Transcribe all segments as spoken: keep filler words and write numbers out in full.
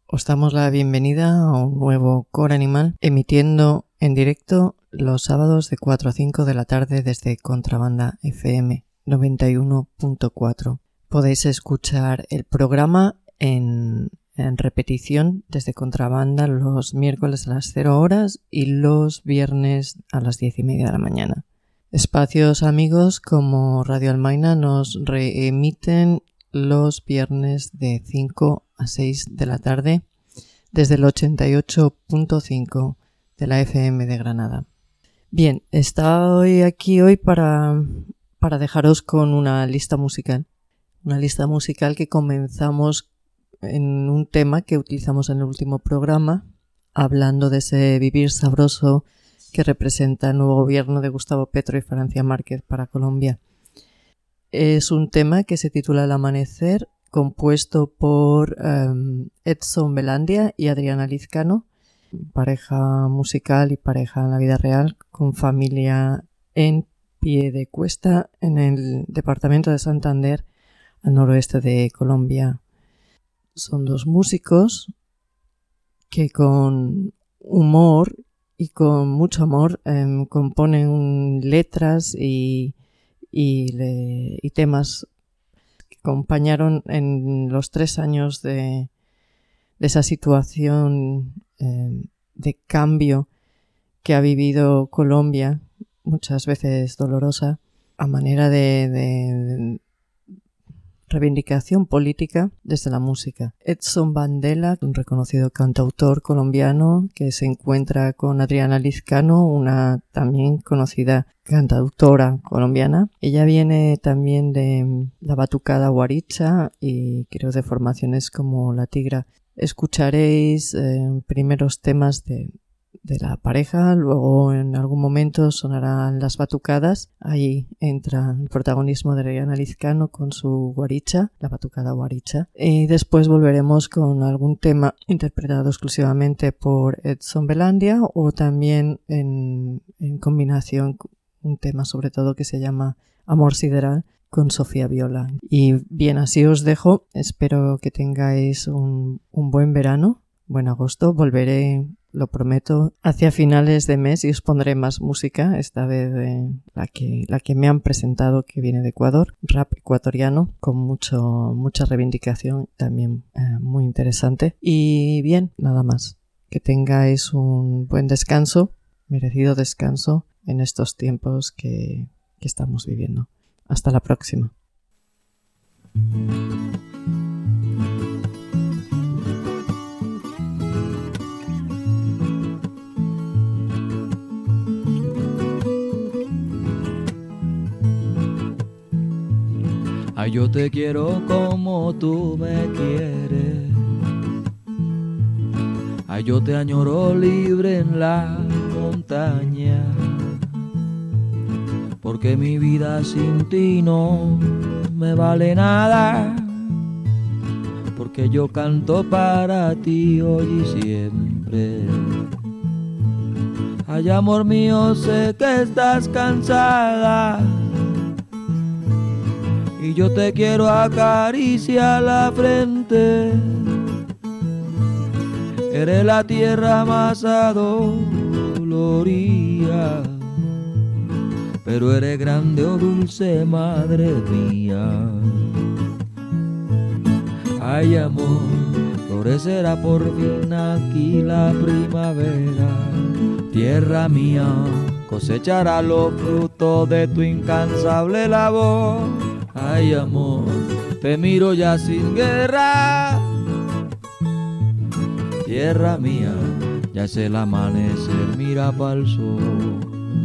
Os damos la bienvenida a un nuevo Core Animal, emitiendo en directo los sábados de cuatro a cinco de la tarde desde Contrabanda F M noventa y uno punto cuatro. Podéis escuchar el programa en, en repetición desde Contrabanda los miércoles a las cero horas y los viernes a las diez y media de la mañana. Espacios amigos como Radio Almaina nos reemiten los viernes de cinco a seis de la tarde desde el ochenta y ocho punto cinco de la F M de Granada. Bien, estoy aquí hoy para, para dejaros con una lista musical. Una lista musical que comenzamos en un tema que utilizamos en el último programa, hablando de ese vivir sabroso que representa el nuevo gobierno de Gustavo Petro y Francia Márquez para Colombia. Es un tema que se titula El Amanecer, compuesto por um, Edson Belandia y Adriana Lizcano, pareja musical y pareja en la vida real, con familia en Piedecuesta, en el departamento de Santander, al noroeste de Colombia. Son dos músicos que con humor y con mucho amor eh, componen letras y Y, le, y temas que acompañaron en los tres años de, de esa situación eh, de cambio que ha vivido Colombia, muchas veces dolorosa, a manera de, de, de reivindicación política desde la música. Edson Bandela, un reconocido cantautor colombiano que se encuentra con Adriana Lizcano, una también conocida cantautora colombiana. Ella viene también de la batucada guaricha y creo de formaciones como La Tigra. Escucharéis eh, primeros temas de, de la pareja, luego en algún momento sonarán las batucadas. Ahí entra el protagonismo de Adriana Lizcano con su guaricha, la batucada guaricha. Y después volveremos con algún tema interpretado exclusivamente por Edson Belandia o también en, en combinación con un tema sobre todo que se llama Amor Sideral con Sofía Viola. Y bien, así os dejo. Espero que tengáis un, un buen verano, buen agosto. Volveré, lo prometo, hacia finales de mes y os pondré más música, esta vez eh, la que la que me han presentado, que viene de Ecuador, rap ecuatoriano con mucho mucha reivindicación, también eh, muy interesante. Y bien, nada más. Que tengáis un buen descanso, merecido descanso en estos tiempos que, que estamos viviendo. Hasta la próxima. Ay, yo te quiero como tú me quieres. Ay, yo te añoro libre en la montaña, porque mi vida sin ti no me vale nada, porque yo canto para ti hoy y siempre. Ay, amor mío, sé que estás cansada y yo te quiero acariciar la frente. Eres la tierra más adolorida, pero eres grande, oh dulce madre mía. Ay, amor, florecerá por fin aquí la primavera. Tierra mía, cosechará los frutos de tu incansable labor. Ay, amor, te miro ya sin guerra. Tierra mía, ya es el amanecer, mira pa'l sol.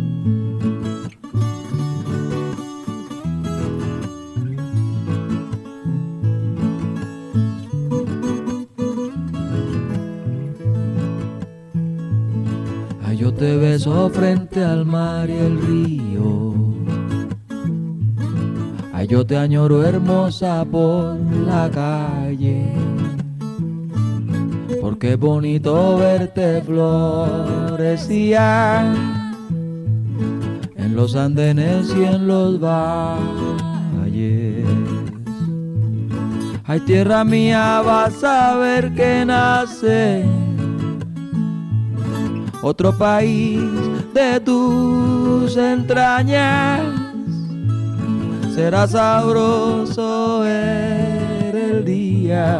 Ay, yo te beso frente al mar y el río. Ay, yo te añoro hermosa por la calle, porque es bonito verte florecía en los andenes y en los valles. Ay, tierra mía, vas a ver que nace otro país de tus entrañas. Será sabroso ver el día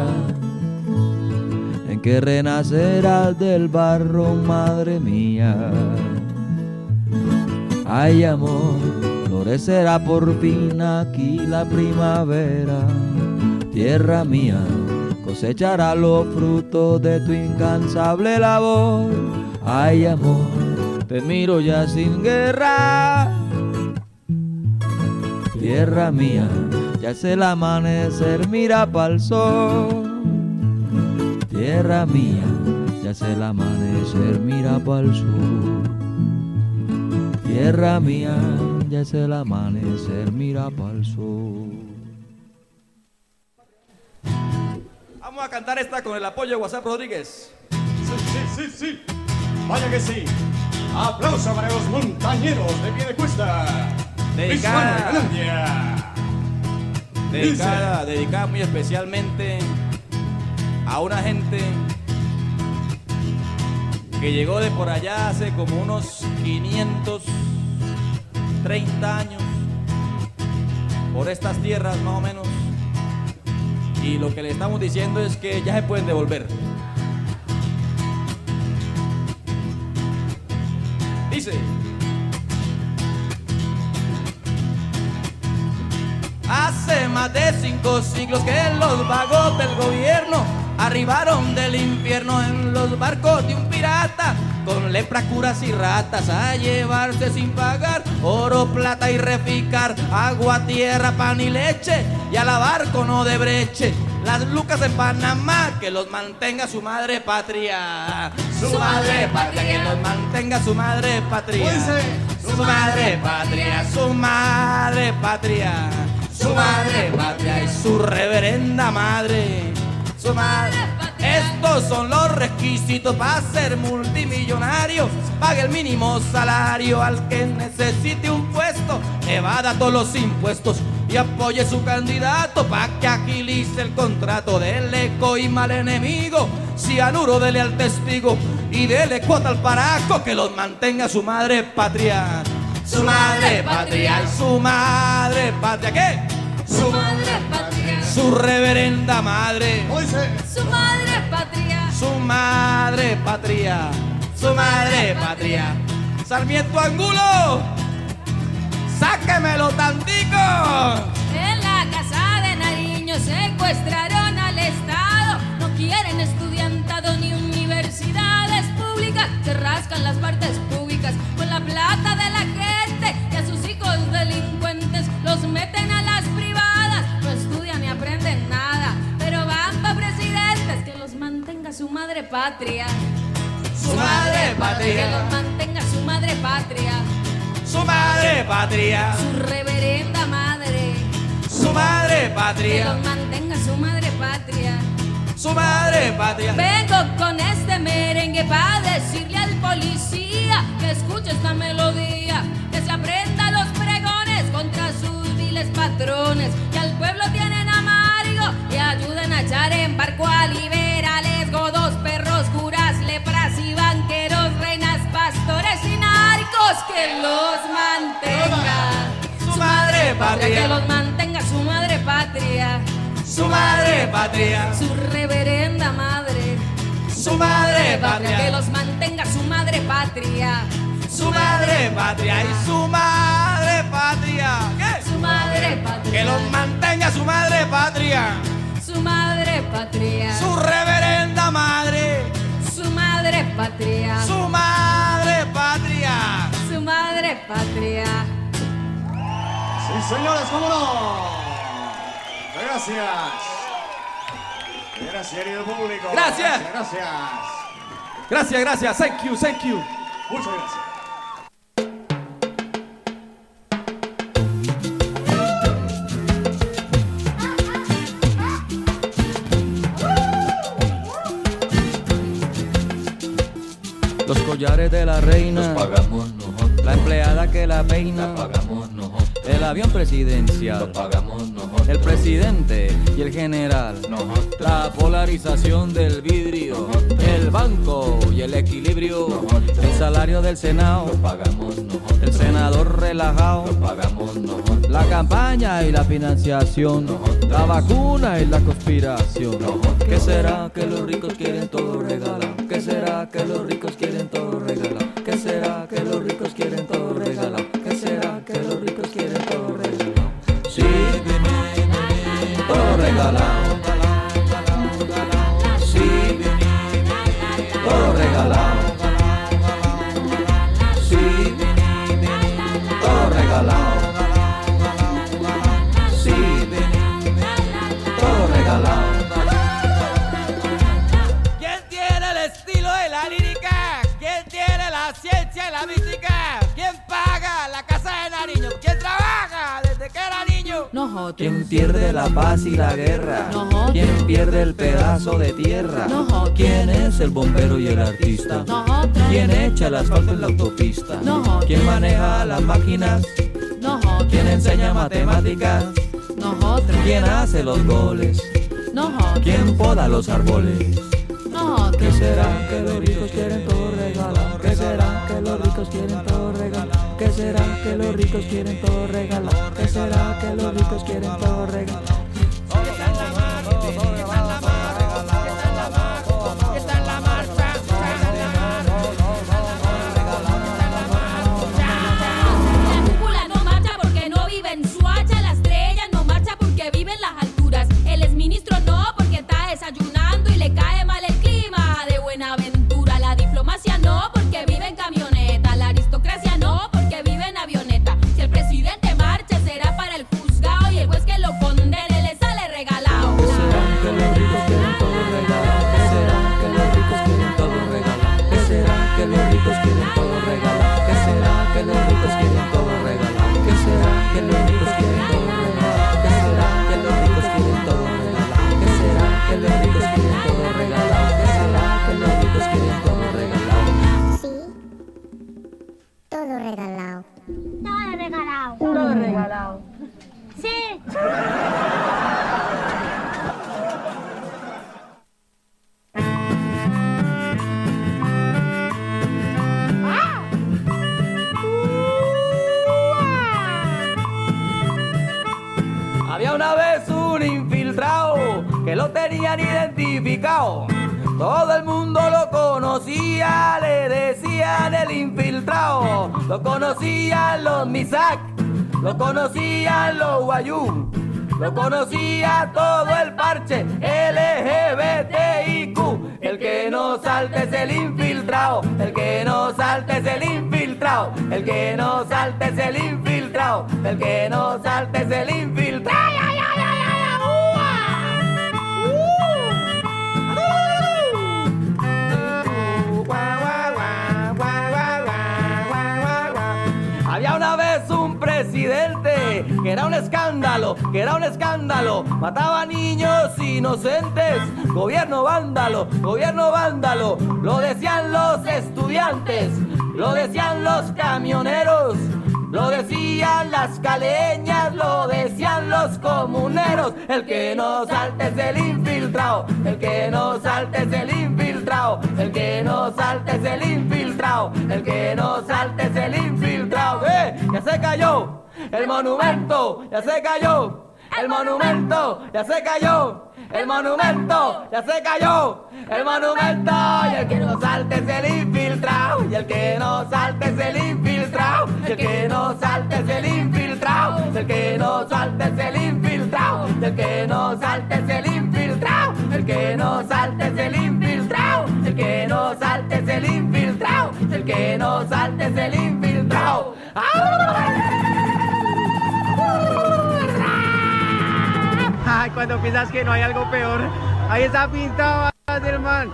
en que renacerás del barro, madre mía. Ay, amor, florecerá por fin aquí la primavera. Tierra mía, cosechará los frutos de tu incansable labor. Ay, amor, te miro ya sin guerra. Tierra mía, ya es el amanecer, mira pa'l sol. Tierra mía, ya es el amanecer, mira pa'l sur. Tierra mía, ya es el amanecer, mira pa'l sur. Vamos a cantar esta con el apoyo de WhatsApp Rodríguez. Sí, sí, sí, sí. Vaya que sí. Aplauso para los montañeros de pie de cuesta. Dedicada, dedicada, dedicada muy especialmente a una gente que llegó de por allá hace como unos quinientos treinta años por estas tierras más o menos, y lo que le estamos diciendo es que ya se pueden devolver. Dice: hace más de cinco siglos que los vagos del gobierno arribaron del infierno en los barcos de un pirata, con lepra, curas y ratas, a llevarse sin pagar oro, plata y reficar, agua, tierra, pan y leche, y a lavar con odebreche las lucas en Panamá. Que los mantenga su madre patria, su madre patria, que los mantenga su madre patria, su madre patria, su madre patria, su madre patria y su reverenda madre, su madre. Estos son los requisitos para ser multimillonario. Pague el mínimo salario al que necesite un puesto, evada todos los impuestos y apoye su candidato para que agilice el contrato. Dele coima al enemigo, cianuro dele al testigo y dele cuota al paraco. Que los mantenga su madre patria, su madre patria y su madre patria. ¿Qué? Su madre patria, su reverenda madre, su madre patria, su madre patria, su madre patria. Sarmiento Angulo, sáquemelo tantico. En la casa de Nariño secuestraron al Estado. No quieren estudiantado ni universidades públicas. Se rascan las partes públicas con la plata de la gente, y a sus hijos delincuentes los meten a las privadas. No estudian ni aprenden nada, pero van pa' presidentes. Que los mantenga su madre patria, su madre patria, que los mantenga su madre patria, su madre patria, su reverenda madre, su madre patria, que los mantenga su madre patria, su madre patria. Vengo con este merengue pa' decirle al policía que escuche esta melodía, que se aprenda los pregones contra sus viles patrones, que al pueblo tienen amargo y ayuden a echar en barco a liberales, godos, perros, curas, lepras y banqueros, reinas, pastores y narcos. Que los mantenga su madre patria, que los mantenga su madre patria, su madre patria, su reverenda madre, su madre patria, que los mantenga su madre patria, su madre patria y su madre patria. ¿Qué? Su madre patria, que los mantenga su madre patria, su madre patria, su reverenda madre, su madre patria, su madre patria, su madre patria. Sí, señores, cómo no. Gracias. Gracias, querido público. Gracias. Gracias, gracias. Gracias, gracias. Thank you, thank you. Muchas gracias. Los collares de la reina los pagamos nosotros, la empleada que la peina, la pagamos nosotros, el avión presidencial lo pagamos nosotros, el presidente y el general, la polarización del vidrio, el banco y el equilibrio, el salario del Senado, el senador relajado, la campaña y la financiación, la vacuna y la conspiración. ¿Qué será que los ricos quieren todo regalado? ¿Qué será que los ricos quieren todo regalado? ¿Qué será que los ricos quieren todo regalado? ¿Qué será que los ricos quieren todo regalado? Sí, todo regalado. Sí, todo regalado. Sí, todo regalado. Sí, todo regalado. ¿Quién tiene el estilo de la lírica? ¿Quién tiene la ciencia y la mística? ¿Quién paga la casa de Nariño? ¿Quién trabaja desde que era niño? Nosotros. ¿Quién pierde la paz y la guerra? Nosotros. ¿Quién pierde el pedazo de tierra? Nosotros. ¿Quién es el bombero y el artista? Nosotros. ¿Quién echa el asfalto en la autopista? Nosotros. ¿Quién maneja las máquinas? Nosotros. ¿Quién enseña matemáticas? Nosotros. ¿Quién hace los goles? Nosotros. ¿Quién poda los árboles? Nosotros. ¿Qué será que los ricos quieren todo regalado? ¿Qué será que los ricos quieren todo regalado? ¿Qué será que los ricos quieren todo regalado? ¿Qué será que los ricos quieren todo regalado? La cúpula no marcha porque no vive en Suacha, la estrella no marcha porque vive en las alturas, el exministro no porque está desayunando y le cae mal el clima de Buenaventura, la diplomacia no porque vive en camioneta, la aristocracia no porque vive en avioneta. Si el presidente marcha será para el juzgado y el juez que lo condene le sale regalado. ¿Qué será que los ricos quieren todo regalado? ¿Qué será que los ricos quieren todo regalado? ¿Qué será que los ricos quieren todo regalado? ¿Qué será que los ricos quieren todo regalado? ¿Qué será que los ricos quieren todo regalado? ¿Qué será que los ricos quieren todo regalado? ¿Qué será que los ricos quieren todo regalado? ¿Qué será que los ricos quieren todo regalado? Sí, todo regalado. Todo regalado. Todo regalado. Sí. Había una vez un infiltrado que lo tenían identificado. Todo el mundo lo conocía, le decían el infiltrado. Lo conocían los Misak, lo conocían los Guayú, lo conocía todo el parche L G B T I Q. El que no salte es el infiltrado, el que no salte es el infiltrado, el que no salte es el infiltrado, el que no salte es el infiltrado. ¡Ay, ay, ay, ay, ay! Había una vez un presidente que era un escándalo, que era un escándalo, mataba niños inocentes, gobierno vándalo, gobierno vándalo, lo decían los estudiantes, lo decían los camioneros, lo decían las caleñas, lo decían los comuneros. El que no salte es el infiltrado, el que no salte es el infiltrado, el que no salte es el infiltrado, el que no salte es el infiltrado. ¡Eh! ¡Ya se cayó! El monumento ya se cayó, el monumento ya se cayó, el monumento ya se cayó, el monumento. Y el que no salte es el infiltrado, y el que no salte es el infiltrado, y el que no salte es el infiltrado, el que no salte es el infiltrado, el que no salte es el infiltrado, el que no salte es el infiltrado, el que no salte es el infiltrado, el que no salte es el infiltrado. Ay, cuando piensas que no hay algo peor, ahí está pintado, hermano.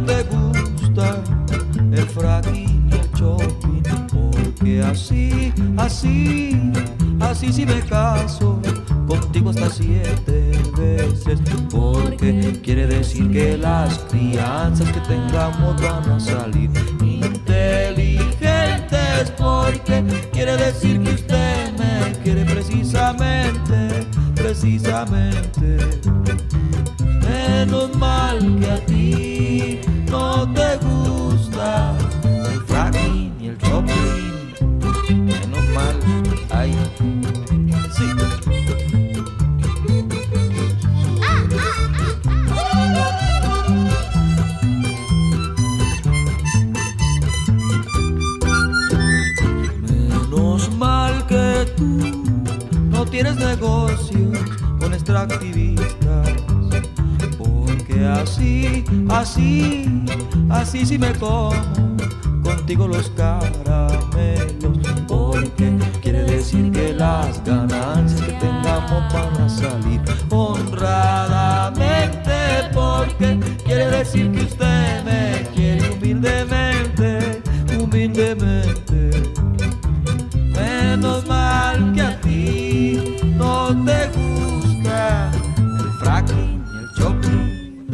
te gusta el fracking y el shopping, porque así, así, así si me caso contigo hasta siete veces, porque quiere decir que las crianzas que tengamos van a salir inteligentes, porque quiere decir que usted me quiere precisamente, precisamente. Menos mal que a ti no te gusta el fracking y el shopping. Menos mal, ay, sí. Menos mal que tú no tienes negocios con extractivistas, porque así, así, así sí me como contigo los caramelos, porque quiere decir que las ganancias que tengamos van a salir honradamente, porque quiere decir que usted me quiere humildemente, humildemente. Menos mal que a ti no te gusta el fracking y el shopping.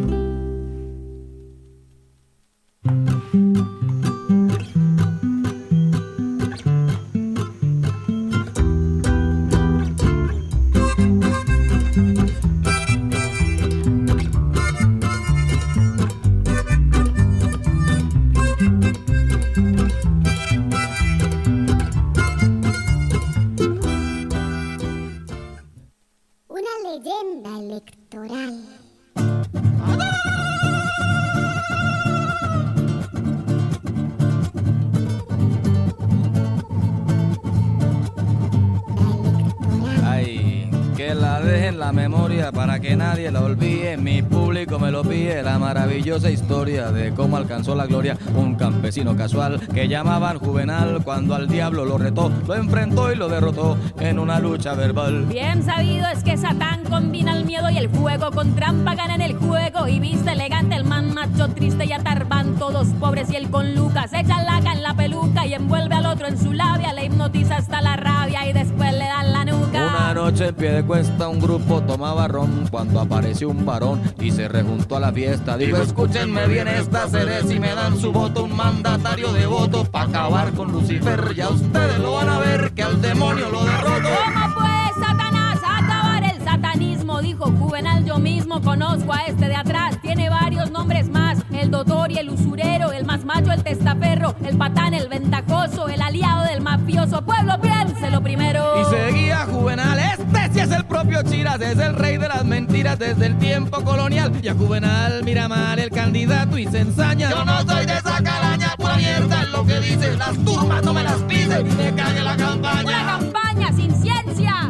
Para que nadie la olvide, mi público me lo pide, la maravillosa historia de cómo alcanzó la gloria un campesino casual que llamaban Juvenal, cuando al diablo lo retó, lo enfrentó y lo derrotó en una lucha verbal. Bien sabido es que Satán combina el miedo y el fuego, con trampa gana en el juego y viste elegante el man macho triste y atarbán, todos pobres y él con Lucas, echa laca en la peluca y envuelve al otro en su labia, le hipnotiza hasta la rabia y después le dan la nuca. Una noche en pie de cuesta un grupo tomaba ron cuando apareció un varón y se rejuntó a la fiesta. Digo, escúchenme bien esta seré, si me dan su voto, un mandatario devoto pa' acabar con Lucifer. Ya ustedes lo van a ver que al demonio lo derroto. ¿Cómo pues, Satanás, acabar el satanismo? Dijo Juvenal, yo mismo conozco a este de atrás. Tiene varios nombres más, el doctor y el usurero, el más macho, el testaferro, el patán, el ventajoso, el aliado del mafioso. Pueblo, piénselo primero. Y seguía Juvenal, este sí es el propio Chiras, es el rey de las mentiras desde el tiempo colonial. Y a Juvenal mira mal el candidato y se ensaña. Yo no soy de esa calaña, pura mierda es lo que dices. Las turbas no me las pisen y me cague la campaña. Una campaña sin ciencia.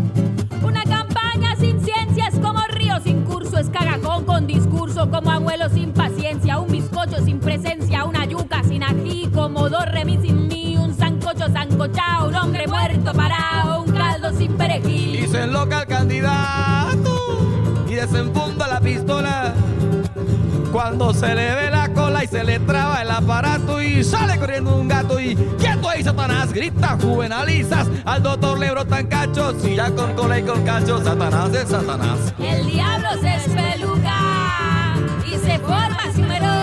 Una campaña sin ciencia es como río sin curso, es cagajón con discurso, como abuelo sin paciencia, un bizcocho sin presencia, una yuca sin ají, como dos remis sin mí, un sancocho sancochao, un hombre muerto parado, un caldo sin perejil. Y se enloca el candidato y desenfunda la pistola cuando se le ve la cola y se le traba el aparato y sale corriendo un gato y quieto ahí Satanás, grita Juvenalizas, al doctor le brotan cachos y ya con cola y con cachos Satanás es Satanás. El diablo se espeluca y se forma su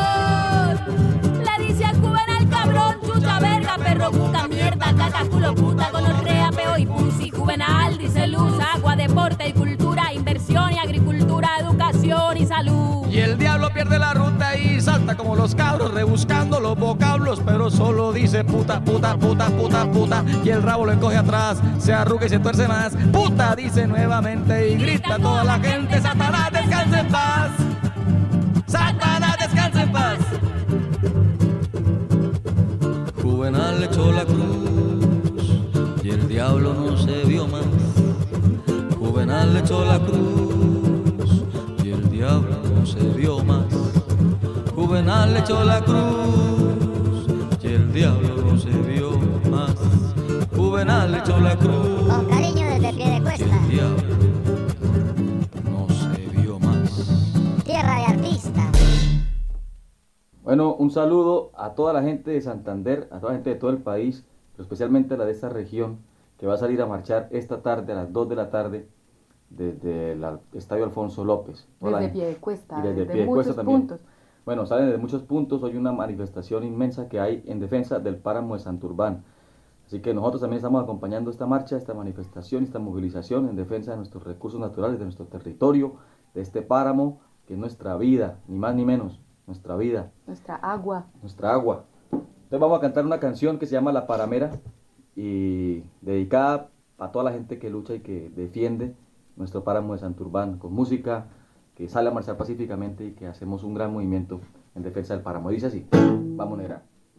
melón. Le dice al Juvenal cabrón, chucha, verga, perro, puta, mierda, caca, culo, puta, gonorrea, peo y pussy. Juvenal dice luz, agua, deporte y cultura, inversión y agricultura, educación y salud. Y el diablo pierde la ruta y salta como los cabros rebuscando los vocablos, pero solo dice puta, puta, puta, puta, puta, y el rabo lo encoge atrás, se arruga y se tuerce más. Puta dice nuevamente y grita toda la gente, Satanás descansa en paz, Satanás descansa en paz. Juvenal le echó la cruz y el diablo no se vio más. Juvenal le echó la cruz y el diablo no se vio más. Juvenal le echó la cruz y el diablo no se vio más. Juvenal le echó la cruz. Con cariño desde pie de cuesta. Y el diablo no se vio más. Tierra de artistas. Bueno, un saludo a toda la gente de Santander, a toda la gente de todo el país, pero especialmente a la de esta región, que va a salir a marchar esta tarde a las dos de la tarde desde el Estadio Alfonso López. Toda Desde Piedecuesta, y desde desde Piedecuesta muchos también. puntos. Bueno, salen de muchos puntos, hoy una manifestación inmensa que hay en defensa del páramo de Santurbán. Así que nosotros también estamos acompañando esta marcha, esta manifestación, esta movilización en defensa de nuestros recursos naturales, de nuestro territorio, de este páramo, que es nuestra vida, ni más ni menos, nuestra vida. Nuestra agua. Nuestra agua. Entonces vamos a cantar una canción que se llama La Paramera y dedicada a toda la gente que lucha y que defiende nuestro páramo de Santurbán, con música que sale a marchar pacíficamente y que hacemos un gran movimiento en defensa del páramo. Dice así, vamos negra.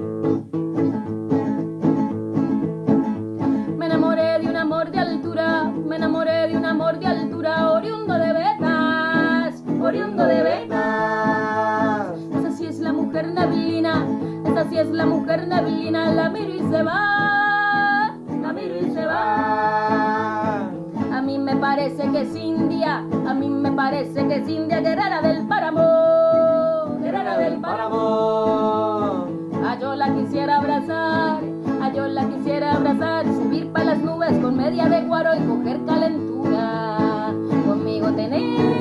Me enamoré de un amor de altura, me enamoré de un amor de altura, oriundo de Betas, oriundo de Betas. Esa sí es la mujer neblina, esa sí es la mujer neblina, la miro y se va, la miro y se va. A mí me parece que es india, a mí me parece que es india, guerrera del páramo, guerrera del páramo. Ah, yo la quisiera abrazar, ah, yo la quisiera abrazar, subir para las nubes con media de guaro y coger calentura, conmigo tener.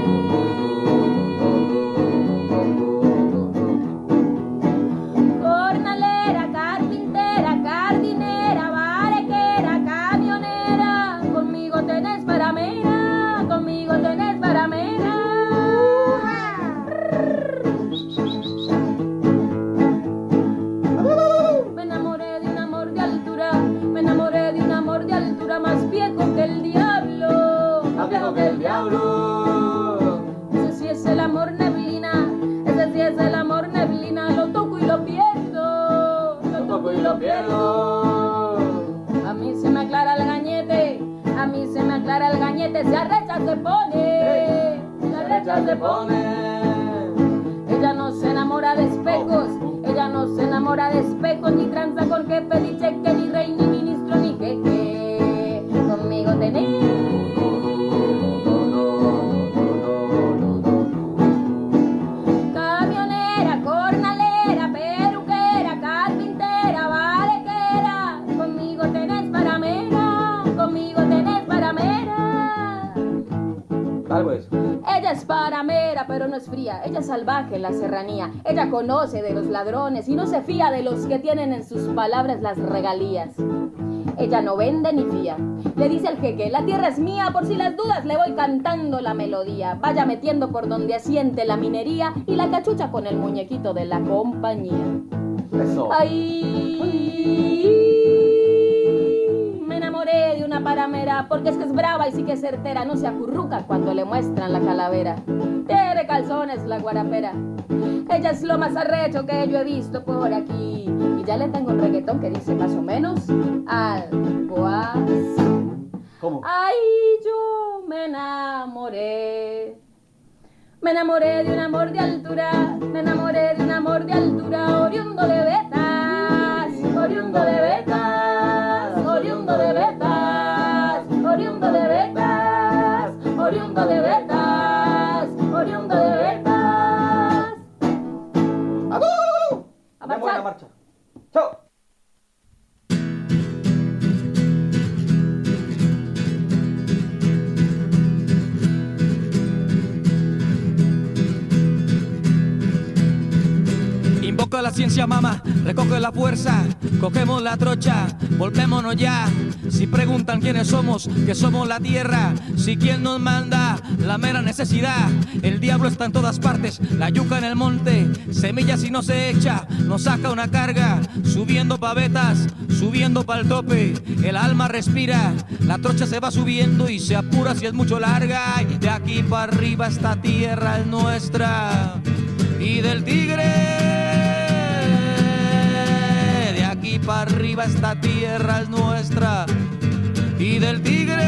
Jornalera, carpintera, jardinera, barequera, camionera, conmigo tenés para mera, conmigo tenés para mera. Me enamoré de un amor de altura, me enamoré de un amor de altura más viejo que el diablo, más viejo que el diablo. Ese sí es el amor neblina, ese sí es el amor neblina, lo toco y lo pierdo, lo toco y lo pierdo. A mí se me aclara el gañete, a mí se me aclara el gañete, se arrecha se pone, se arrecha se pone. Ella no se enamora de espejos, ella no se enamora de espejos, ni tranza con jefe, ni cheque, ni rey, ni ministro, ni jeque. Conmigo tenés. Camionera, jornalera, peluquera, carpintera, barequera, conmigo tenés para mera, conmigo tenés para mera. Dale pues. Ella es paramera, pero no es fría. Ella es salvaje en la serranía. Ella conoce de los ladrones y no se fía de los que tienen en sus palabras las regalías. Ella no vende ni fía. Le dice al jeque, la tierra es mía, por si las dudas le voy cantando la melodía. Vaya metiendo por donde asiente la minería y la cachucha con el muñequito de la compañía. Eso. Ay, me enamoré de una paramera porque es que es brava y sí que es certera, no se acurruca cuando le muestran la calavera. Tiene calzones la guarapera. Ella es lo más arrecho que yo he visto por aquí. Y ya le tengo un reggaetón que dice más o menos algo así. ¿Cómo? Ay, yo me enamoré. Me enamoré de un amor de altura, me enamoré de un amor de altura, oriundo de Betas, oriundo de Betas, oriundo de Betas, oriundo de Betas, oriundo de Betas, oriundo de Betas. A Vamos a la marchar. marcha. Chao. Invoca la ciencia, mamá, recoge la fuerza, cogemos la trocha, volvémonos ya. Si preguntan quiénes somos, que somos la tierra. Si quién nos manda, la mera necesidad. El diablo está en todas partes, la yuca en el monte. Semilla si no se echa, nos saca una carga. Subiendo pavetas, subiendo pa'l tope. El alma respira, la trocha se va subiendo y se apura si es mucho larga. Y de aquí para arriba esta tierra es nuestra. Y del tigre aquí para arriba esta tierra es nuestra y del tigre.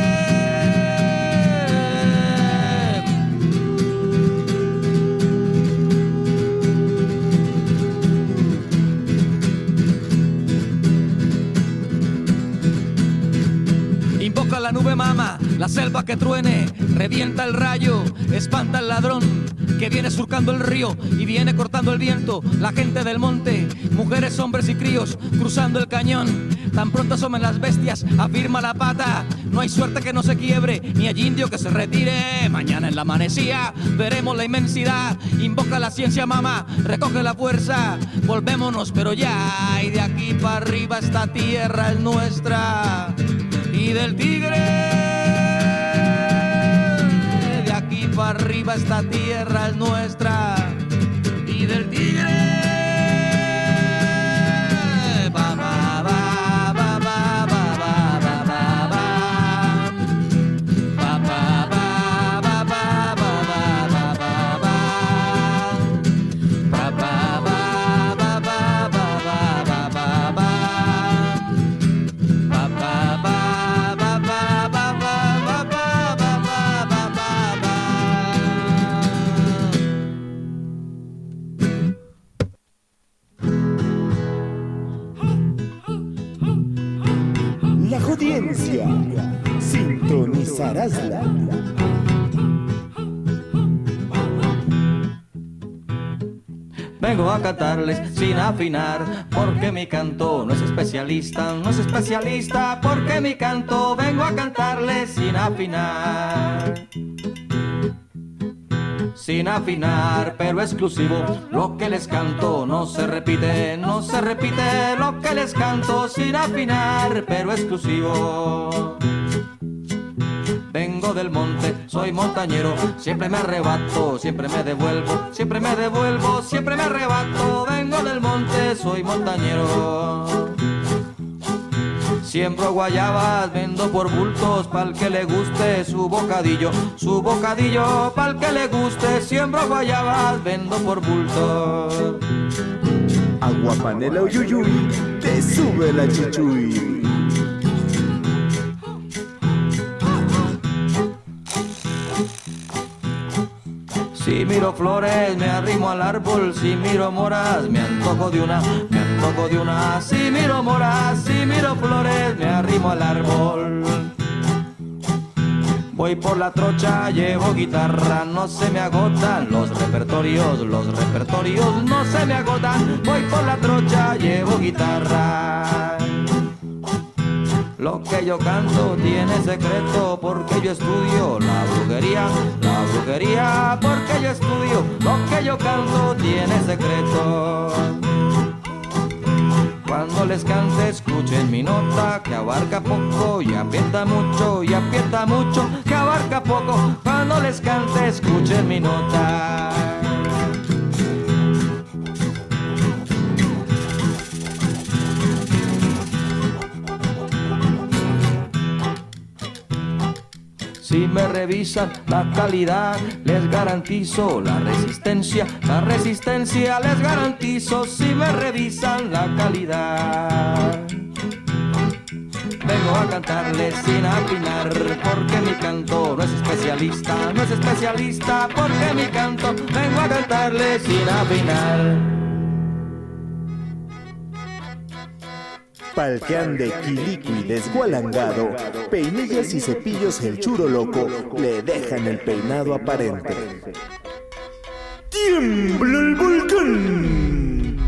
Invoca la nube, mama, la selva que truene, revienta el rayo, espanta al ladrón. que viene surcando el río y viene cortando el viento. La gente del monte, mujeres, hombres y críos, cruzando el cañón. Tan pronto asomen las bestias, afirma la pata. No hay suerte que no se quiebre, ni hay indio que se retire. Mañana en la amanecía veremos la inmensidad. Invoca la ciencia, mamá, recoge la fuerza. Volvémonos, pero ya, y de aquí para arriba esta tierra es nuestra. Y del tigre, de aquí para arriba esta tierra es nuestra. Y del tigre. Audiencia, sintonizarás la. Vengo a cantarles sin afinar, porque mi canto no es especialista, no es especialista, porque mi canto vengo a cantarles sin afinar. Sin afinar, pero exclusivo, lo que les canto no se repite, no se repite, lo que les canto sin afinar, pero exclusivo. Vengo del monte, soy montañero, siempre me arrebato, siempre me devuelvo, siempre me devuelvo, siempre me arrebato. Vengo del monte, soy montañero. Siembro guayabas, vendo por bultos, pa'l que le guste su bocadillo, su bocadillo, pa'l que le guste. Siembro guayabas, vendo por bultos. Agua panela uyuyuy, te sube la chichuy. Si miro flores, me arrimo al árbol. Si miro moras, me antojo de una, me antojo de una. Si miro moras, si miro flores, me arrimo al árbol. Voy por la trocha, llevo guitarra, no se me agotan los repertorios, los repertorios no se me agotan. Voy por la trocha, llevo guitarra. Lo que yo canto tiene secreto, porque yo estudio la brujería, la brujería, porque yo estudio. Lo que yo canto tiene secreto. Cuando les cante escuchen mi nota, que abarca poco y aprieta mucho, y aprieta mucho, que abarca poco. Cuando les cante escuchen mi nota. Si me revisan la calidad, les garantizo la resistencia, la resistencia les garantizo. Si me revisan la calidad, vengo a cantarles sin afinar, porque mi canto no es especialista, no es especialista, porque mi canto vengo a cantarles sin afinar. Pa'l que ande quilico y desgualangado, peinillas y cepillos el churo loco le dejan el peinado aparente. ¡Tiembla el volcán!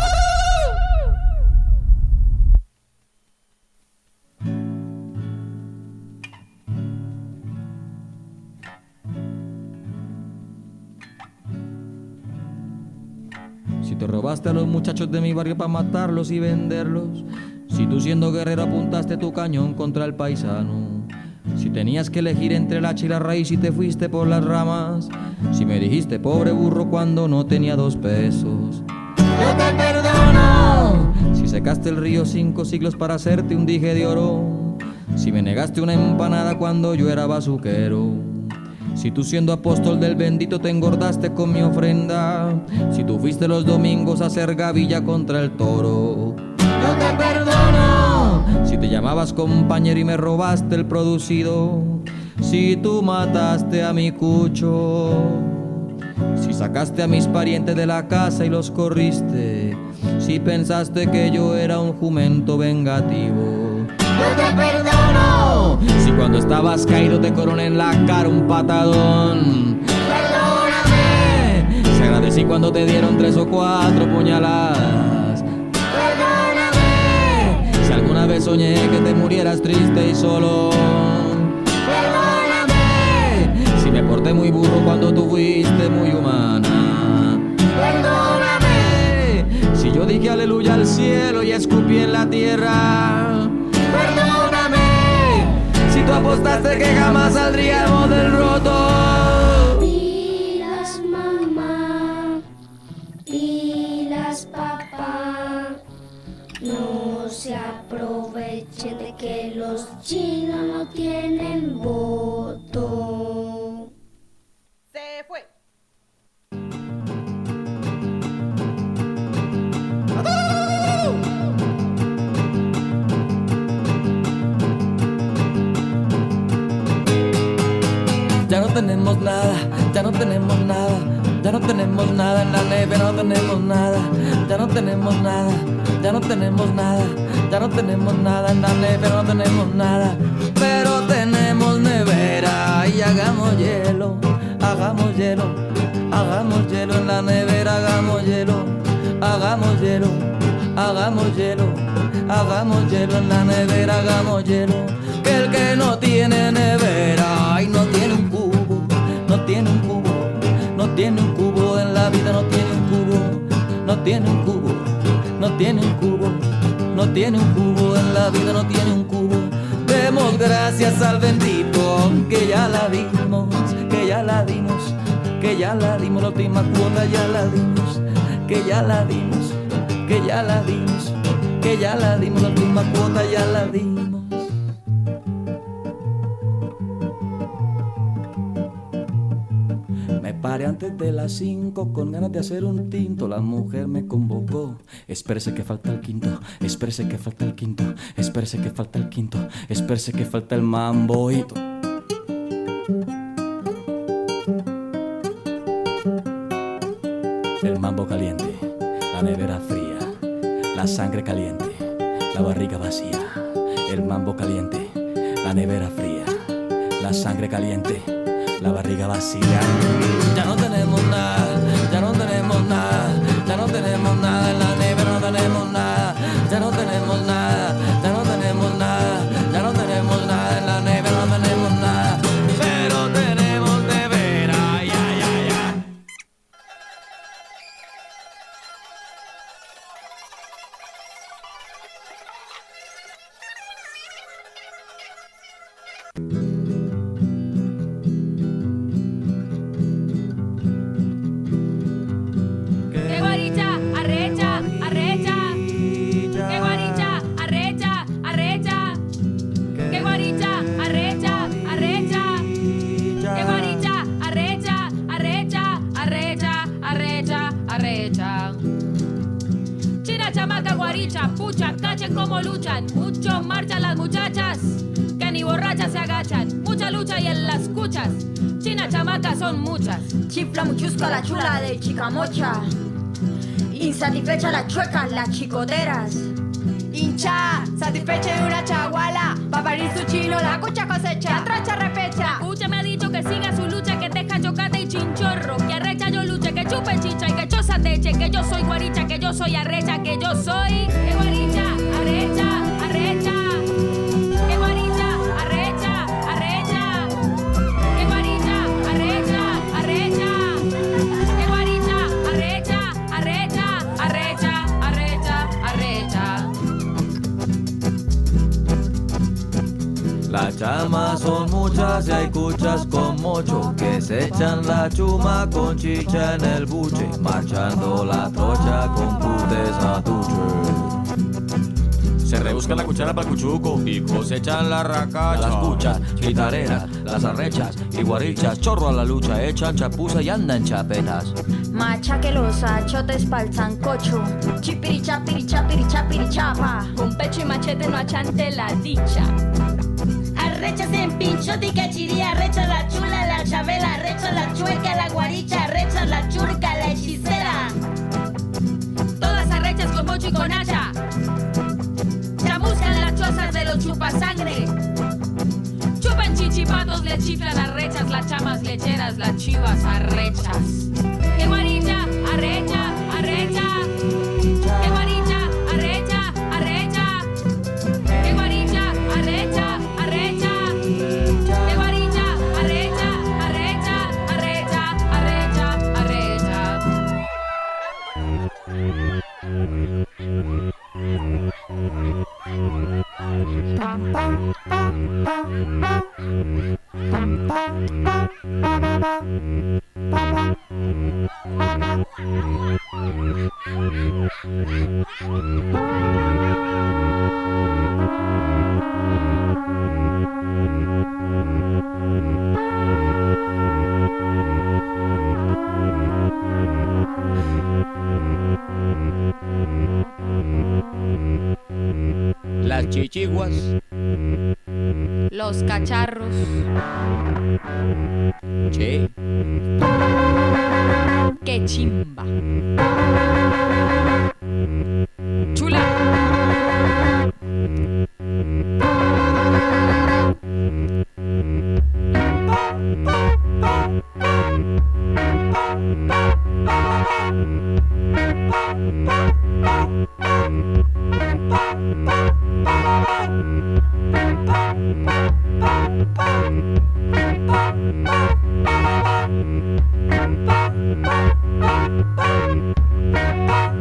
Si te robaste a los muchachos de mi barrio para matarlos y venderlos, si tú siendo guerrero apuntaste tu cañón contra el paisano, si tenías que elegir entre el hacha y la raíz y te fuiste por las ramas, si me dijiste pobre burro cuando no tenía dos pesos, yo te perdono. Si secaste el río cinco siglos para hacerte un dije de oro, si me negaste una empanada cuando yo era bazuquero, si tú siendo apóstol del bendito te engordaste con mi ofrenda, si tú fuiste los domingos a hacer gavilla contra el toro, yo te perdono. Si te llamabas compañero y me robaste el producido, si tú mataste a mi cucho, si sacaste a mis parientes de la casa y los corriste, si pensaste que yo era un jumento vengativo, yo te perdono. Si cuando estabas caído te coroné en la cara un patadón, perdóname. ver si cuando te dieron tres o cuatro puñaladas. Perdóname si alguna vez soñé que te murieras triste y solo. Perdóname si me porté muy burro cuando tú fuiste muy humana. Perdóname si yo dije aleluya al cielo y escupí en la tierra. Perdóname si tú apostaste que jamás saldríamos del roto. Pilas mamá, pilas papá, no se aprovechen de que los chinos no tienen voto. Se fue. Ya no tenemos nada, ya no tenemos nada, ya no tenemos nada en la neve, no tenemos nada, ya no tenemos nada, ya no tenemos nada, ya no tenemos nada en la neve, no tenemos nada, pero tenemos nevera y hagamos hielo, hagamos hielo, hagamos hielo en la nevera, hagamos hielo, hagamos hielo, hagamos hielo, hagamos hielo en la nevera, hagamos hielo. Que el que no tiene nevera y no tiene un cubo, no tiene un cubo, no tiene un cubo en la vida, no tiene un cubo, no tiene un cubo, no tiene un cubo, no tiene un cubo en la vida, no tiene un cubo. Demos gracias al bendito que ya la dimos, que ya la dimos, que ya la dimos, la última cuota ya la dimos, que ya la dimos, que ya la dimos, que ya la dimos, la última cuota ya la dimos. Me paré antes de las cinco con ganas de hacer un tinto. La mujer me convocó. Espérese que falta el quinto. Espérese que falta el quinto. Espérese que falta el quinto. Espérese que falta el mamboito. El mambo caliente, la nevera fría, la sangre caliente, la barriga vacía. El mambo caliente, la nevera fría, la sangre caliente, la barriga vacía. Ya no tenemos nada, ya no tenemos nada, ya no tenemos nada en la nevera, no tenemos nada, ya no tenemos nada, ya no tenemos nada, ya no tenemos nada en la nevera, no tenemos nada, pero tenemos nevera, ya, ya, ya. ¡Qué guaricha, arrecha, arrecha! ¡Qué guaricha, arrecha, arrecha! ¡Qué guaricha, arrecha, arrecha! ¡Qué guaricha, arrecha, arrecha, arrecha, arrecha, arrecha! China, chamaca, guaricha, pucha, cachen como luchan. Mucho marchan las muchachas, que ni borrachas se agachan. Mucha lucha y en las cuchas. China, chamaca, son muchas. Chifla muchusca la chula de Chicamocha. Insatisfecha la chueca, las chicoteras. Hincha, satisfecha de una chaguala. Va parir su chino, la cucha cosecha. La tracha repecha. Cucha me ha dicho que siga su lucha, que deja chocate y chinchorro. Que arrecha yo luche, que chupe chicha y que choza teche. Que yo soy guaricha, que yo soy arrecha, que yo soy. Que guaricha, arrecha, arrecha. Que guaricha, arrecha, arrecha. Que guaricha, arrecha, arrecha. Que guaricha, arrecha, arrecha, arrecha, arrecha, arrecha. Las chamas son muchas y hay cuchas con mocho que se echan la chuma con chicha en el buche, marchando la trocha con putes a tuche. Se rebusca la cuchara para el cuchuco y cosechan la racacha. Las cuchas, guitarreras, las arrechas y guarichas, chorro a la lucha, echan chapuza y andan chapetas. Machaque los achotes pa'l sancocho. Chipiri chapiri chapiri chapiri chapa. Con pecho y machete no achante la dicha. Arrechas en pinchote y cachiría, arrecha la chula, la chabela, arrecha la chueca, la guaricha, arrecha la churca, la hechicera. Todas arrechas con mocho y con hacha. Chamuscan las chozas de los chupasangre. Chupan chichipatos, le chiflan arrechas, las chamas lecheras, las chivas arrechas. ¡Qué guaricha! arrecha, arrecha. Que guaricha, arrecha, arrecha. Que guaricha, arrecha, arrecha. Que guaricha, arrecha, arrecha, arrecha, arrecha, arrecha. Las chichiguas, Los cacharros, che, qué chimba. Chula. Bye.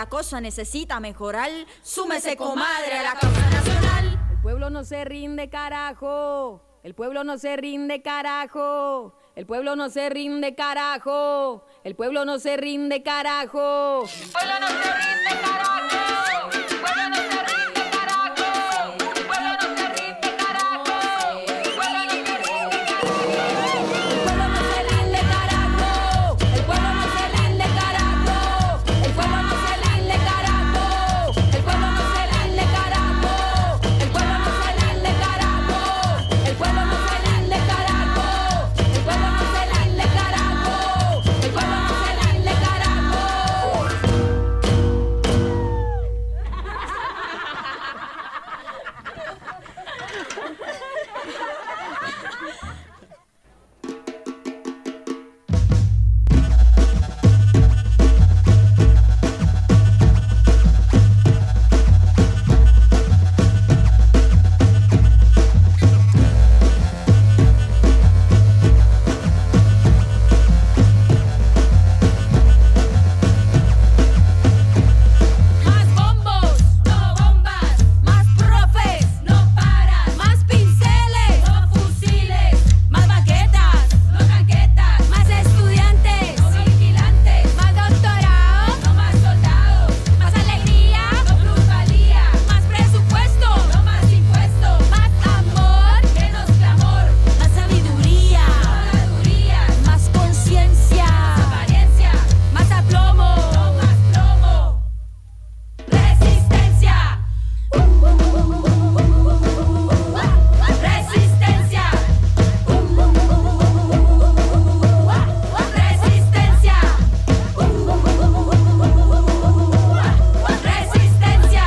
la cosa necesita mejorar. Súmese, comadre, a la causa nacional. El pueblo no se rinde, carajo. El pueblo no se rinde, carajo. El pueblo no se rinde, carajo. El pueblo no se rinde, carajo. El pueblo no se rinde, carajo. El pueblo no se rinde, carajo. El pueblo no se rinde, carajo. El pueblo no se rinde, carajo. El pueblo no se rinde, carajo. El pueblo no se rinde, carajo. El pueblo no se rinde, carajo. El pueblo no se rinde, carajo. El pueblo no se rinde, carajo. El pueblo no se rinde, carajo. El pueblo no se rinde, carajo. Más bombos, no bombas. Más profes, no paran. Más pinceles, no fusiles. Más baquetas, no tanquetas. Más estudiantes, no vigilantes. Más doctorados, no más soldados. Más alegría, no plusvalía. Más presupuesto, no más impuestos. Más amor, menos clamor. Más sabiduría, no habladurías. Más conciencia, más apariencia. Más aplomo, no más plomo. Resistencia. Resistencia. Resistencia. Resistencia.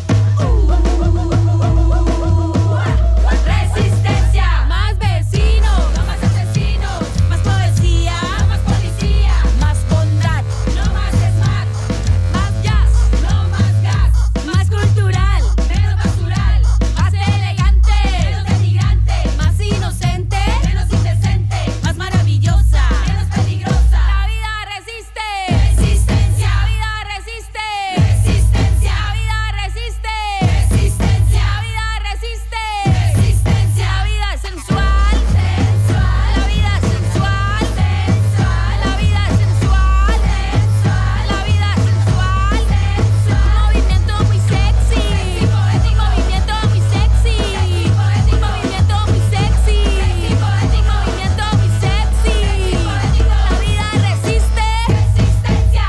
Resistencia. Más vecinos, no más asesinos. Más poesía, no más policía. Más bondad, no más smart. Más jazz, no más gas. Más cultural, menos basural. Más elegante, menos denigrante. Más inocente, menos indecente. Más maravillosa, menos peligrosa. La vida resiste. Resistencia. La vida resiste. Resistencia. La vida resiste. Resistencia. La vida resiste. Resistencia. La vida es sensual. Sensual. La vida es sensual. Sensual. La vida es sensual. Sensual. La vida es sensual. Sensual. Movimiento muy sexy. Poético. Movimiento muy sexy. Poético. Movimiento muy sexy. Poético. Movimiento muy sexy. La vida resiste. Resistencia.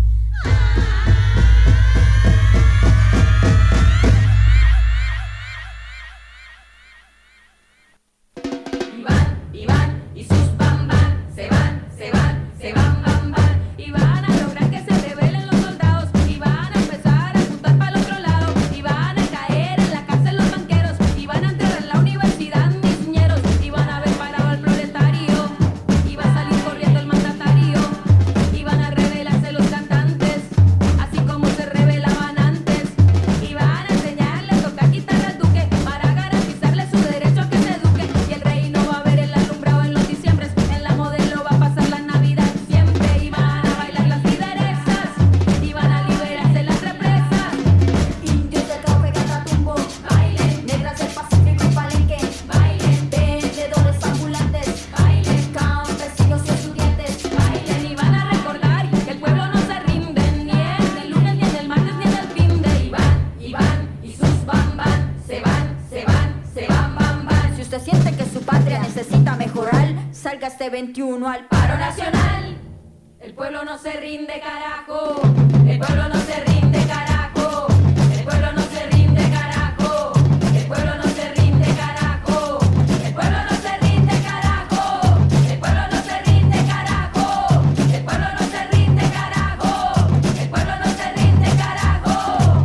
Y van, y van, y sus bam bam, se van, se van, se van bam bam. Y van a lograr que se rebelen los soldados. Y van a empezar a apuntar para el otro lado. Y van a caer en la cárcel los banqueros. Y van a entrar en la universidad mis ñeros. Y van a ver parado al proletario. Y va a salir corriendo el mandatario. Y van a rebelarse los cantantes, así como se rebelaban antes. Y van a enseñarle a tocar guitarra al duque para garantizarle su derecho a que se eduque. Y el rey no va a ver el alumbrado en los diciembres. En la modelo va a pasar la Navidad siempre. Y van a bailar las lideresas. Y van a liberarse las represas. Indios de café, catatumbo, bailen. Negras del Pacífico y Palenque, bailen. Vendedores ambulantes, bailen. Campesinos y estudiantes, bailen. Y van a recordar que el pueblo no se rinde ni en el lunes, ni en el martes, ni en el fin de. Y van, y van, y sus bam bam, se van, se van, se van bam bam. Si usted siente que su patria necesita mejorar, salga este veintiuno al paro nacional. El pueblo no se rinde, carajo. El pueblo no se rinde, carajo. El pueblo no se rinde, carajo. El pueblo no se rinde, carajo. El pueblo no se rinde, carajo. El pueblo no se rinde, carajo. El pueblo no se rinde, carajo. El pueblo no se rinde, carajo.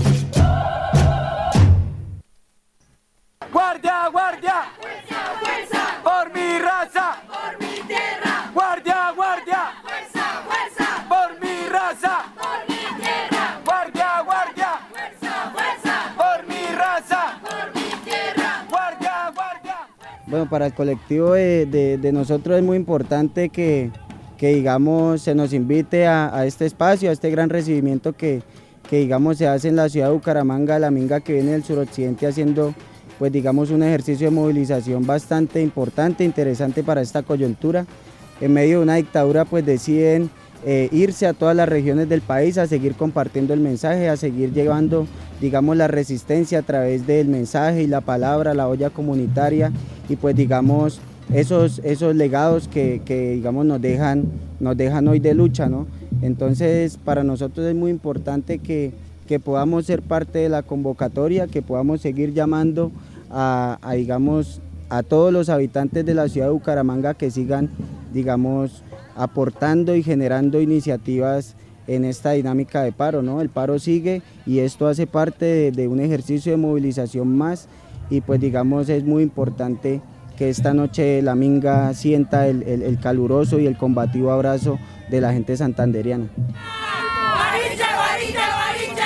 ¡Guardia, guardia! ¡Fuerza, fuerza! ¡Por mi raza! ¡Por mi tierra! ¡Guardia, guardia! ¡Fuerza, fuerza! ¡Por mi raza! ¡Por mi tierra! ¡Guardia, guardia! ¡Fuerza, fuerza! ¡Por mi raza! ¡Por mi tierra! ¡Guardia, guardia! Bueno, para el colectivo de, de, de nosotros es muy importante que, que digamos, se nos invite a, a este espacio, a este gran recibimiento que, que digamos se hace en la ciudad de Bucaramanga, la minga que viene del suroccidente haciendo pues digamos un ejercicio de movilización bastante importante, interesante para esta coyuntura. En medio de una dictadura pues deciden eh, irse a todas las regiones del país a seguir compartiendo el mensaje, a seguir llevando digamos la resistencia a través del mensaje y la palabra, la olla comunitaria y pues digamos esos, esos legados que, que digamos nos dejan, nos dejan hoy de lucha, ¿no? Entonces para nosotros es muy importante que, que podamos ser parte de la convocatoria, que podamos seguir llamando a, a digamos a todos los habitantes de la ciudad de Bucaramanga que sigan digamos aportando y generando iniciativas en esta dinámica de paro, ¿no? El paro sigue y esto hace parte de, de un ejercicio de movilización más y pues digamos es muy importante que esta noche la minga sienta el, el, el caluroso y el combativo abrazo de la gente santanderiana. ¡Guaricha, guaricha, guaricha!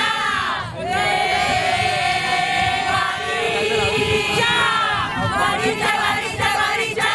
¡Guaricha, guaricha, guaricha!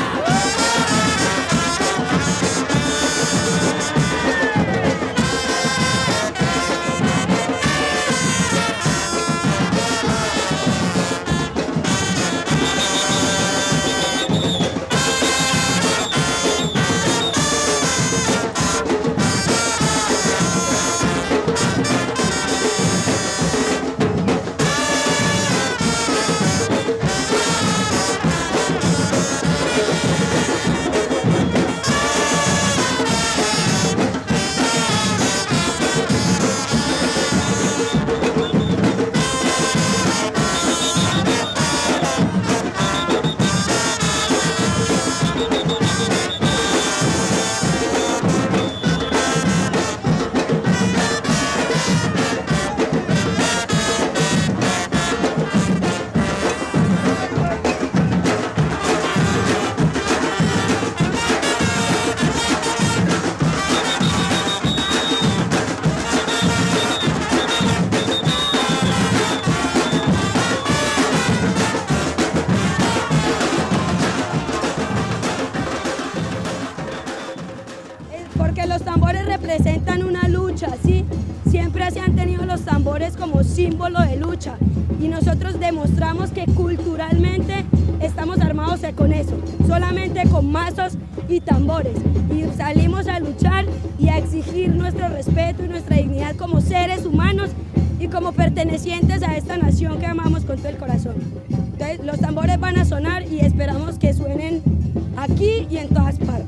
Porque los tambores representan una lucha, ¿sí? Siempre se han tenido los tambores como símbolo de lucha y nosotros demostramos que culturalmente estamos armados con eso, solamente con mazos y tambores, y salimos a luchar y a exigir nuestro respeto y nuestra dignidad como seres humanos y como pertenecientes a esta nación que amamos con todo el corazón. Entonces los tambores van a sonar y esperamos que suenen aquí y en todas partes.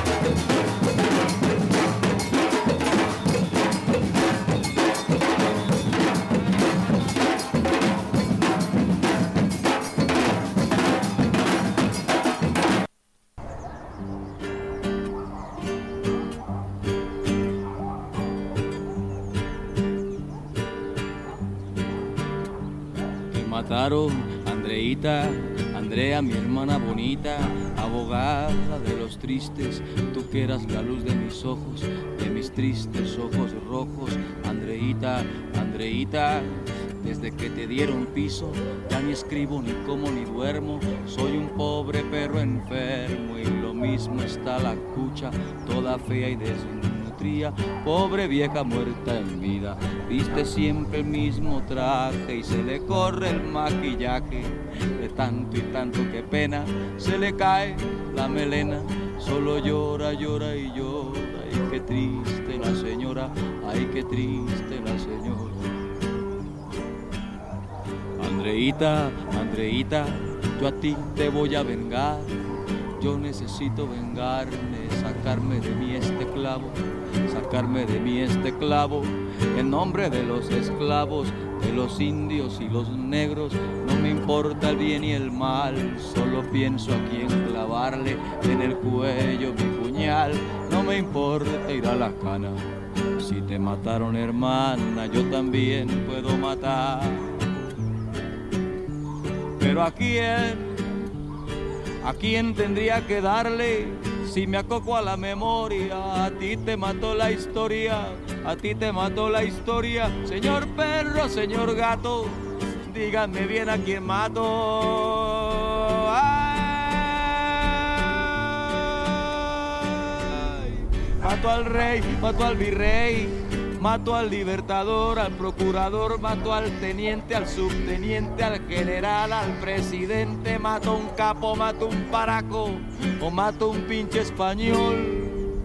Mataron a Andreita, Andrea, mi hermana bonita, abogada de los tristes, tú que eras la luz de mis ojos, de mis tristes ojos rojos. Andreita, Andreita, desde que te dieron piso, ya ni escribo, ni como, ni duermo, soy un pobre perro enfermo y lo mismo está la cucha, toda fea y desnutría, pobre vieja muerta en vida, viste siempre el mismo traje y se le corre el maquillaje, de tanto y tanto que pena, se le cae la melena, solo llora, llora y llora, ay qué triste la señora, ay qué triste la señora. Andreita, Andreita, yo a ti te voy a vengar, yo necesito vengarme, sacarme de mí este clavo, sacarme de mí este clavo, en nombre de los esclavos, de los indios y los negros, no me importa el bien y el mal, solo pienso a quién clavarle en el cuello mi puñal, no me importa ir a la cana, si te mataron hermana, yo también puedo matar. Pero a quién, a quién tendría que darle, si me acoco a la memoria, a ti te mató la historia, a ti te mató la historia, señor perro, señor gato, díganme bien a quién mato. Ay, mato al rey, mato al virrey, Mato al libertador, al procurador, mato al teniente, al subteniente, al general, al presidente. Mato a un capo, mato a un paraco o mato a un pinche español.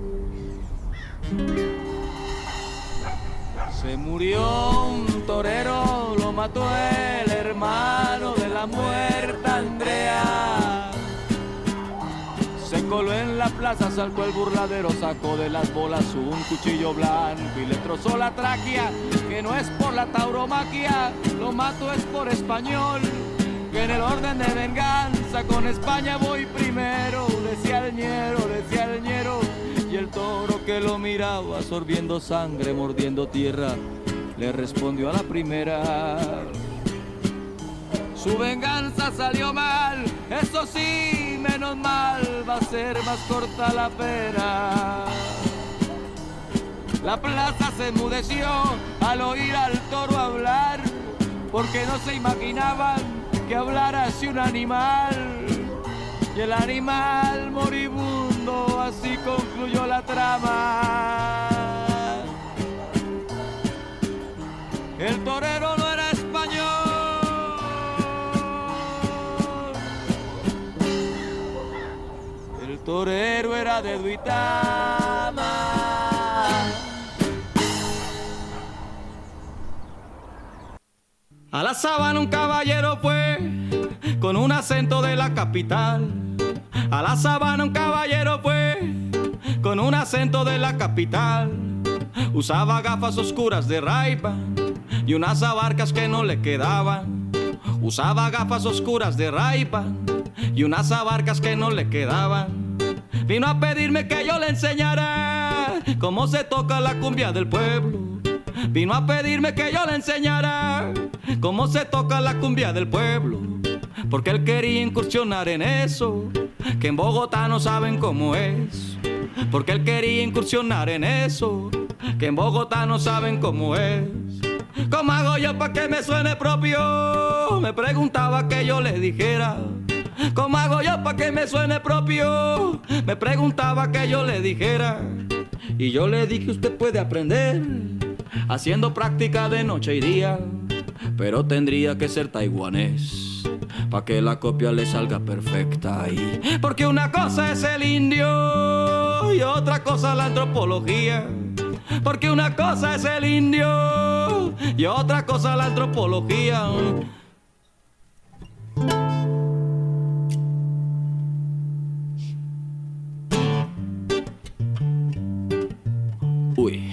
Se murió un torero, lo mató el hermano de la muerta Andrea. Se coló en la plaza, saltó el burladero, sacó de las bolas un cuchillo blanco y le trozó la tráquea, que no es por la tauromaquia, lo mato es por español, que en el orden de venganza con España voy primero, decía el ñero, decía el ñero. Y el toro que lo miraba, sorbiendo sangre, mordiendo tierra, le respondió a la primera. Su venganza salió mal, eso sí, menos mal, va a ser más corta la pena. La plaza se enmudeció al oír al toro hablar, porque no se imaginaban que hablara así un animal. Y el animal moribundo, así concluyó la trama. El torero no era español, el torero era de Duitama. A la sabana un caballero fue con un acento de la capital. A la sabana un caballero fue con un acento de la capital. Usaba gafas oscuras de Ray-Ban y unas abarcas que no le quedaban. Usaba gafas oscuras de Ray-Ban y unas abarcas que no le quedaban. Vino a pedirme que yo le enseñara cómo se toca la cumbia del pueblo. Vino a pedirme que yo le enseñara cómo se toca la cumbia del pueblo, porque él quería incursionar en eso, que en Bogotá no saben cómo es. Porque él quería incursionar en eso, que en Bogotá no saben cómo es. ¿Cómo hago yo pa' que me suene propio? Me preguntaba que yo le dijera. ¿Cómo hago yo pa' que me suene propio? Me preguntaba que yo le dijera. Y yo le dije, usted puede aprender haciendo práctica de noche y día, pero tendría que ser taiwanés pa' que la copia le salga perfecta ahí. Porque una cosa es el indio y otra cosa la antropología. Porque una cosa es el indio y otra cosa la antropología. Uy.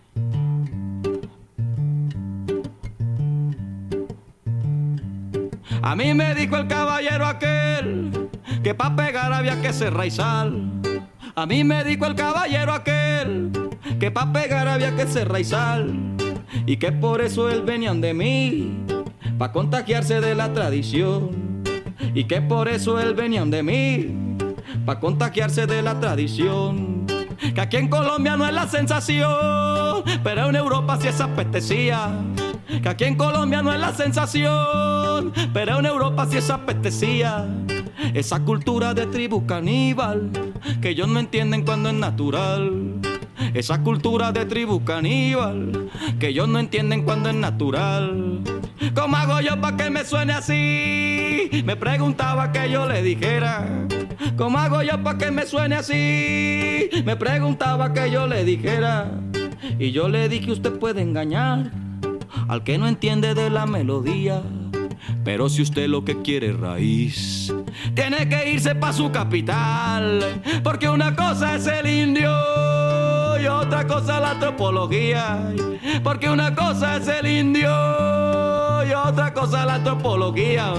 A mí me dijo el caballero aquel que pa' pegar había que ser raizal. A mí me dijo el caballero aquel que pa' pegar había que ser raizal, y que por eso él venían de mí pa' contagiarse de la tradición. Y que por eso él venían de mí pa' contagiarse de la tradición. Que aquí en Colombia no es la sensación, pero en Europa sí es apetecía. Que aquí en Colombia no es la sensación, pero en Europa sí es apetecía. Esa cultura de tribu caníbal que ellos no entienden cuando es natural. Esa cultura de tribu caníbal que ellos no entienden cuando es natural. ¿Cómo hago yo pa' que me suene así? Me preguntaba que yo le dijera. ¿Cómo hago yo pa' que me suene así? Me preguntaba que yo le dijera. Y yo le dije, usted puede engañar al que no entiende de la melodía, pero si usted lo que quiere es raíz, tiene que irse pa' su capital. Porque una cosa es el indio y otra cosa la antropología. Porque una cosa es el indio y otra cosa la antropología.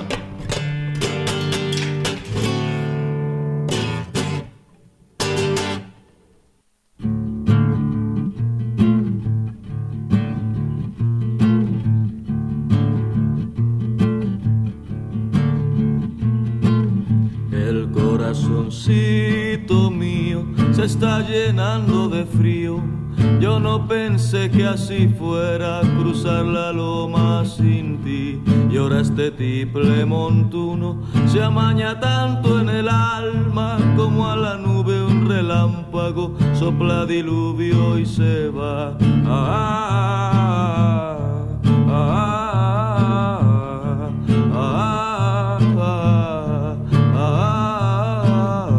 Corazoncito mío se está llenando de frío. Yo no pensé que así fuera cruzar la loma sin ti. Y ahora este tiple montuno se amaña tanto en el alma como a la nube un relámpago, sopla diluvio y se va. Ah, ah, ah, ah, ah, ah, ah.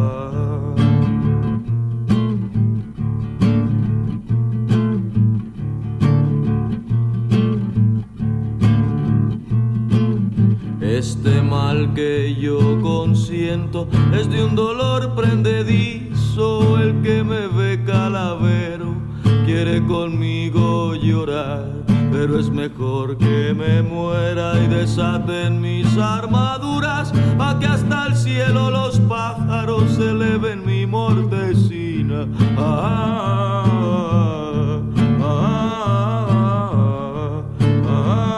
Este mal que yo consiento es de un dolor prendedizo. El que me ve calavero quiere conmigo llorar, pero es mejor que me muera y desaten mis armaduras, pa' que hasta el cielo los pájaros eleven mi mortecina. Ah, ah, ah, ah,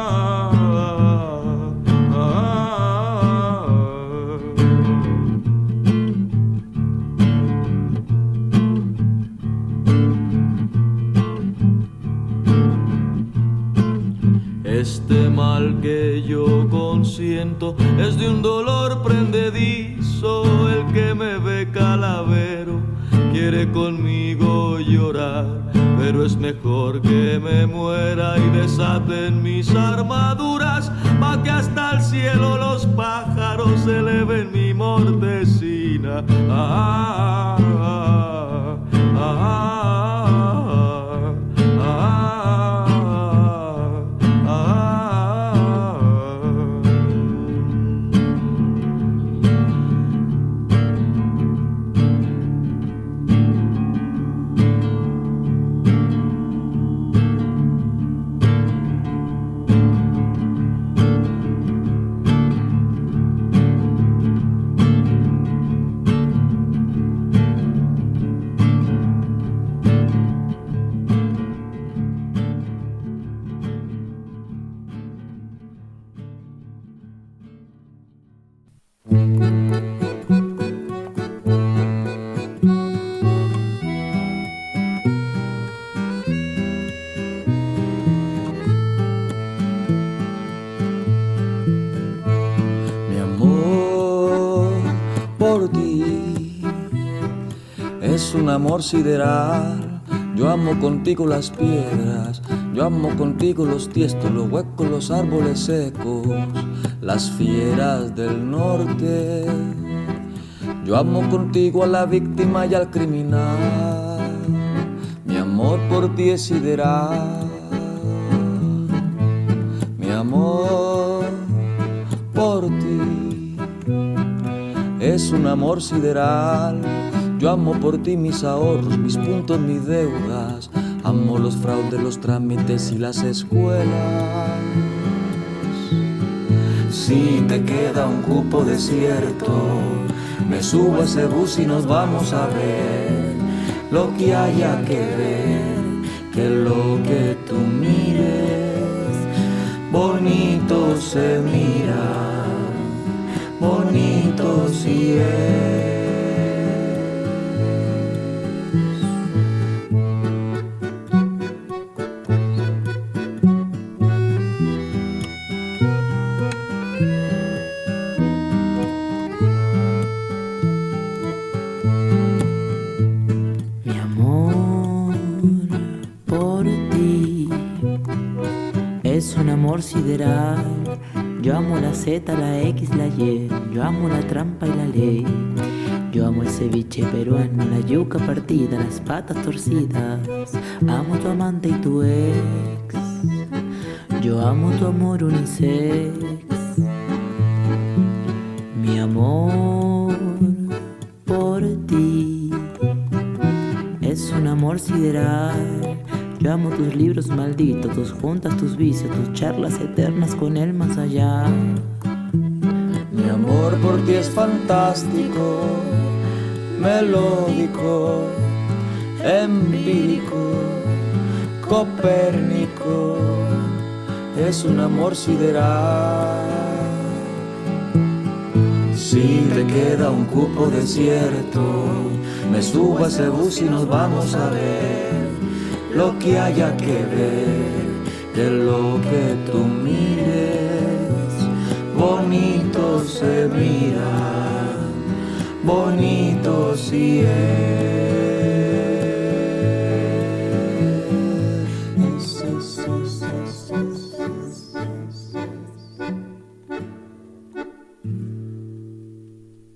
ah, ah. Este mal que yo consiento es de un dolor prendedizo. El que me ve calavero quiere conmigo llorar, pero es mejor que me muera y desaten mis armaduras, pa' que hasta el cielo los pájaros eleven mi mortecina. Ah, ah, ah, ah. Es un amor sideral. Yo amo contigo las piedras, yo amo contigo los tiestos, los huecos, los árboles secos, las fieras del norte. Yo amo contigo a la víctima y al criminal. Mi amor por ti es sideral. Mi amor por ti es un amor sideral. Yo amo por ti mis ahorros, mis puntos, mis deudas. Amo los fraudes, los trámites y las escuelas. Si te queda un cupo desierto, me subo a ese bus y nos vamos a ver lo que haya que ver, que lo que tú mires bonito se mira, bonito sí es. Sideral. Yo amo la Z, la X, la Y. Yo amo la trampa y la ley. Yo amo el ceviche peruano, la yuca partida, las patas torcidas. Amo tu amante y tu ex. Yo amo tu amor unisex. Mi amor por ti es un amor sideral. Yo amo tus libros malditos, tus juntas, tus vicios, tus charlas eternas con el más allá. Mi amor por ti es fantástico, melódico, empírico, copérnico. Es un amor sideral. Si te queda un cupo desierto, me subo a ese bus y nos vamos a ver lo que haya que ver, que lo que tú mires bonito se mira, bonito sí es.